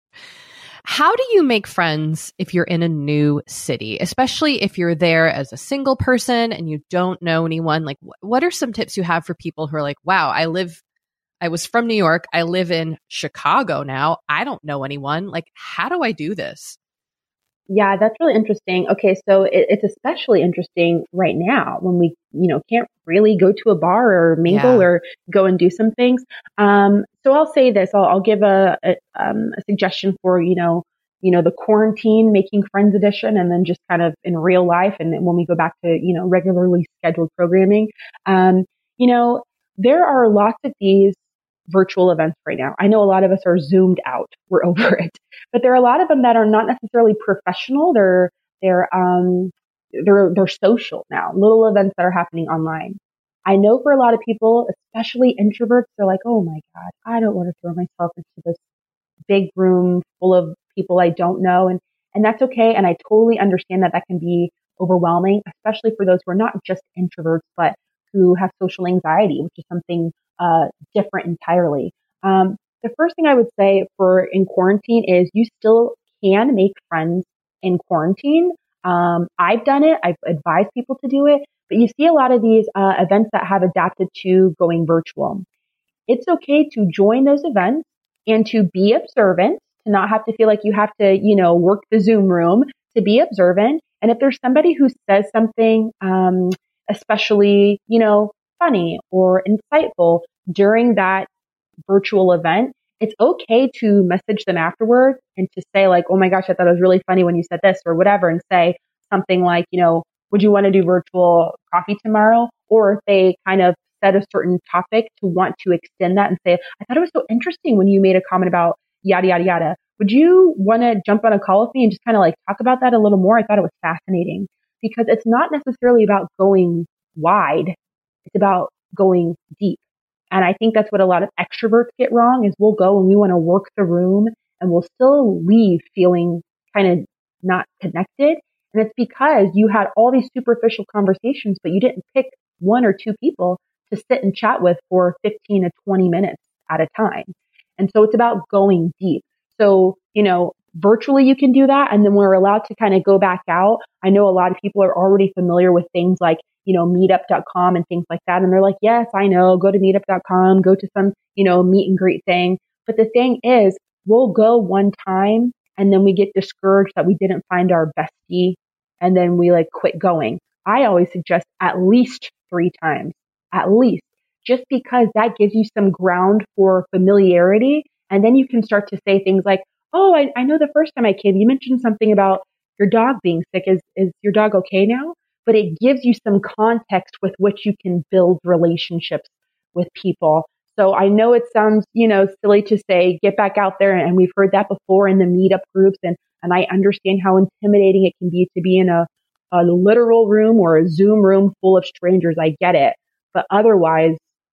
How do you make friends if you're in a new city, especially if you're there as a single person and you don't know anyone? Like, wh- what are some tips you have for people who are like, wow, I live, I was from New York. I live in Chicago now. I don't know anyone. Like, how do I do this? Yeah, that's really interesting. Okay, so it, it's especially interesting right now when we, you know, can't really go to a bar or mingle Yeah. or go and do some things. Um, so I'll say this: I'll, I'll give a, a, um, a suggestion for you know, you know, the quarantine making friends edition, and then just kind of in real life, and then when we go back to you know regularly scheduled programming. Um, you know, there are lots of these virtual events right now. I know a lot of us are zoomed out. We're over it. But there are a lot of them that are not necessarily professional. They're, they're, um, they're, they're social now, little events that are happening online. I know for a lot of people, especially introverts, they're like, oh my God, I don't want to throw myself into this big room full of people I don't know. And, and that's okay. And I totally understand that that can be overwhelming, especially for those who are not just introverts, but who have social anxiety, which is something uh, different entirely. Um, the first thing I would say for in quarantine is you still can make friends in quarantine. Um, I've done it. I've advised people to do it, but you see a lot of these uh, events that have adapted to going virtual. It's okay to join those events and to be observant, to not have to feel like you have to, you know, work the Zoom room, to be observant. And if there's somebody who says something, um, especially, you know, funny or insightful during that virtual event, it's okay to message them afterwards and to say like, oh my gosh, I thought it was really funny when you said this or whatever, and say something like, you know, would you want to do virtual coffee tomorrow? Or if they kind of said a certain topic, to want to extend that and say, I thought it was so interesting when you made a comment about yada, yada, yada. Would you want to jump on a call with me and just kind of like talk about that a little more? I thought it was fascinating, because it's not necessarily about going wide. It's about going deep. And I think that's what a lot of extroverts get wrong is we'll go and we want to work the room and we'll still leave feeling kind of not connected. And it's because you had all these superficial conversations, but you didn't pick one or two people to sit and chat with for fifteen to twenty minutes at a time. And so it's about going deep. So, you know, virtually you can do that. And then we're allowed to kind of go back out. I know a lot of people are already familiar with things like, you know, meetup dot com and things like that. And they're like, yes, I know, go to meetup dot com, go to some, you know, meet and greet thing. But the thing is, we'll go one time and then we get discouraged that we didn't find our bestie. And then we like quit going. I always suggest at least three times, at least, just because that gives you some ground for familiarity. And then you can start to say things like, oh, I, I know the first time I came, you mentioned something about your dog being sick. Is, is your dog okay now? But it gives you some context with which you can build relationships with people. So I know it sounds, you know, silly to say, get back out there. And we've heard that before in the meetup groups. And, and I understand how intimidating it can be to be in a, a literal room or a Zoom room full of strangers. I get it. But otherwise,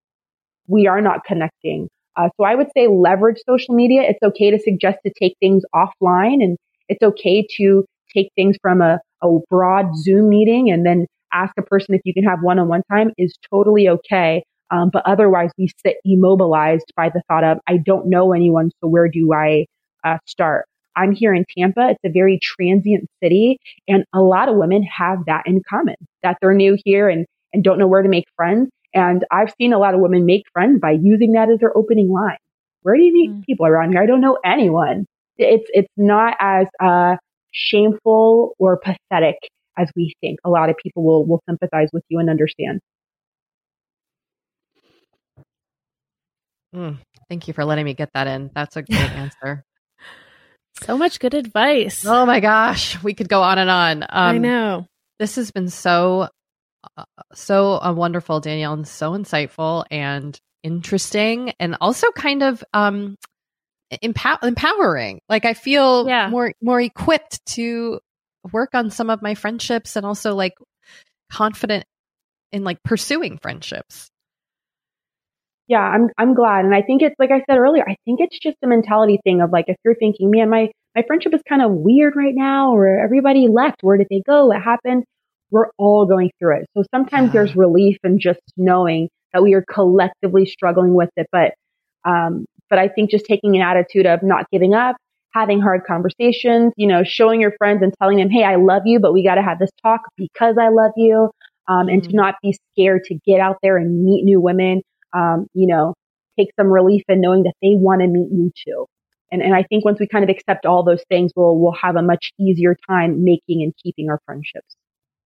we are not connecting. Uh, so I would say leverage social media. It's okay to suggest to take things offline, and it's okay to take things from a, a broad Zoom meeting and then ask a person if you can have one-on-one time is totally okay. Um, but otherwise, we sit immobilized by the thought of, I don't know anyone, so where do I uh, start? I'm here in Tampa. It's a very transient city, and a lot of women have that in common, that they're new here and, and don't know where to make friends. And I've seen a lot of women make friends by using that as their opening line. Where do you meet mm. people around here? I don't know anyone. It's it's not as uh, shameful or pathetic as we think. A lot of people will will sympathize with you and understand. Mm, thank you for letting me get that in. That's a great answer. So much good advice. Oh my gosh, we could go on and on. Um, I know. This has been so uh, so uh, wonderful, Danielle, and so insightful and interesting, and also kind of um, empow- empowering. Like I feel Yeah. more more equipped to work on some of my friendships, and also like confident in like pursuing friendships. Yeah, I'm I'm glad. And I think it's like I said earlier, I think it's just a mentality thing of like if you're thinking, man, my, my friendship is kind of weird right now, or everybody left, where did they go? What happened? We're all going through it. So sometimes Yeah. there's relief in just knowing that we are collectively struggling with it. But um but I think just taking an attitude of not giving up, having hard conversations, you know, showing your friends and telling them, hey, I love you, but we got to have this talk because I love you. Um, and to not be scared to get out there and meet new women. Um, you know, take some relief in knowing that they want to meet you too. And and I think once we kind of accept all those things, we'll we'll have a much easier time making and keeping our friendships.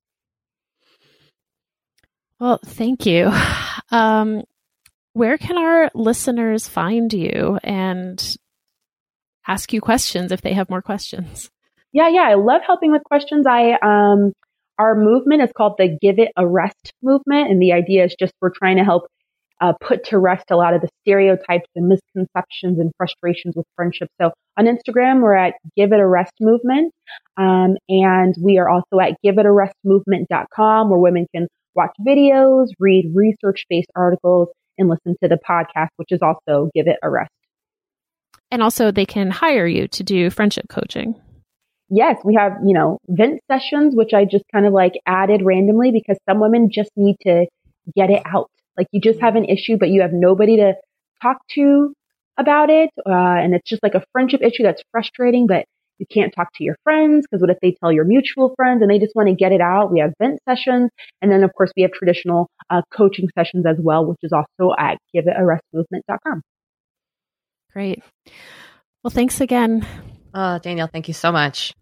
Well, thank you. Um, where can our listeners find you and ask you questions if they have more questions? Yeah, yeah, I love helping with questions. I um, our movement is called the Give It a Rest movement, and the idea is just we're trying to help Uh, put to rest a lot of the stereotypes and misconceptions and frustrations with friendship. So on Instagram, we're at Give It a Rest Movement. Um, and we are also at give it a rest movement dot com, where women can watch videos, read research-based articles, and listen to the podcast, which is also Give It a Rest. And also they can hire you to do friendship coaching. Yes, we have, you know, vent sessions, which I just kind of like added randomly because some women just need to get it out. Like you just have an issue, but you have nobody to talk to about it. Uh, and it's just like a friendship issue that's frustrating, but you can't talk to your friends because what if they tell your mutual friends and they just want to get it out? We have vent sessions. And then, of course, we have traditional uh, coaching sessions as well, which is also at give it a rest movement dot com. Great. Well, thanks again. Uh, Danielle, thank you so much.